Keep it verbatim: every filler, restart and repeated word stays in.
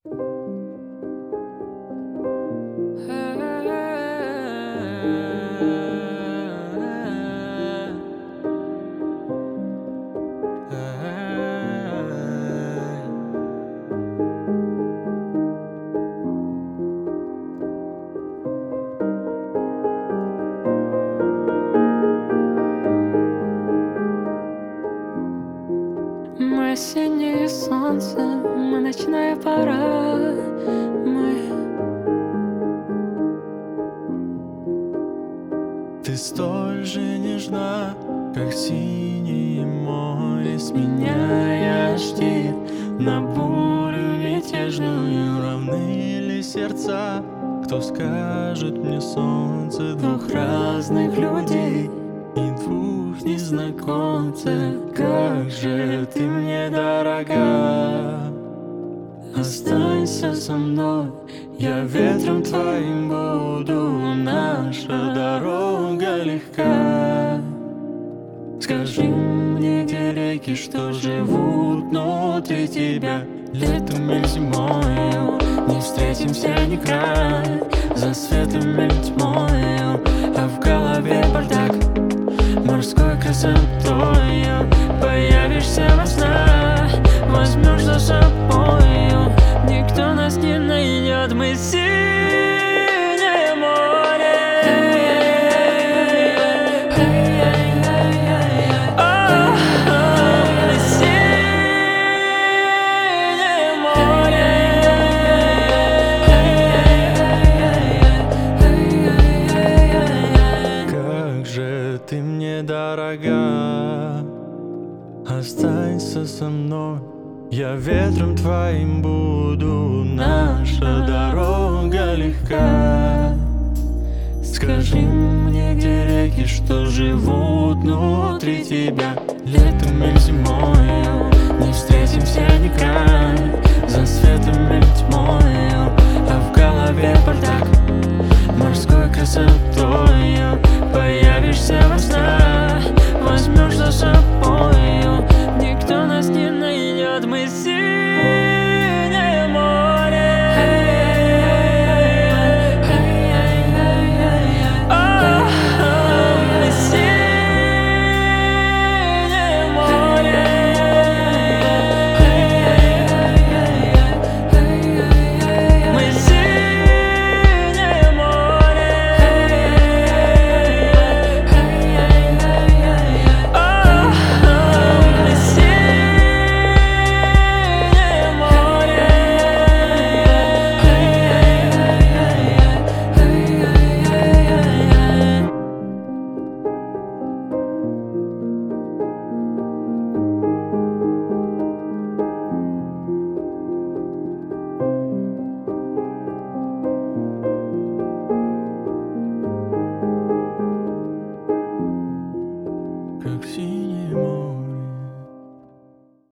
Мы осеннее солнце, мы ночная пора, мы. Ты столь же нежна, как синее море, сменяешь ты на бурю мятежную. Равны ли сердца? Кто скажет мне, солнце, двух разных людей и двух незнакомцев? Как же ты мне дорога, останься со мной, я ветром твоим буду, наша дорога легка. Скажи мне, где реки, что живут внутри тебя, летом или зимою, не встретимся никогда, за светом или тьмою, а в голове бардак, морской красотою. Появишься во снах, возьмешь за собою, никто нас не найдет, мы синее море. Мы синее море. Как же ты мне дорога, останься со мной, я ветром твоим буду, наша дорога легка. Скажи мне, где реки, что живут внутри тебя, летом или зимою, не встретимся никогда,